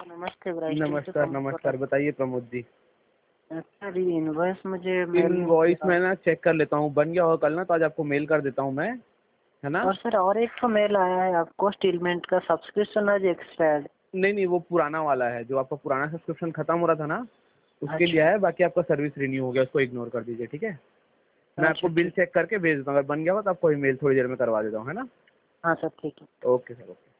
नमस्ते bright team से नमस्कार नमस्कार, बताइए प्रमोद जी। सर ये इनवॉइस मुझे मेल इनवॉइस मैं ना चेक कर लेता हूँ, बन गया होगा कल ना, तो आज आपको मेल कर देता हूँ मैं, है ना। और सर और एक तो मेल आया है आपको स्टीलमेंट का सब्सक्रिप्शन आज एक्सपायर्ड। नहीं, वो पुराना वाला है, जो आपका पुराना सब्सक्रिप्शन खत्म हो रहा था ना, उसके लिए अच्छा है। बाकी आपका सर्विस रिन्यू हो गया, उसको इग्नोर कर दीजिए, ठीक है। मैं अच्छा आपको बिल ठीक। चेक करके भेज देता हूँ, अगर बन गया हो तो आपको ईमेल थोड़ी देर में करवा देता हूँ, है ना। हाँ सर ठीक है। Okay sir, okay.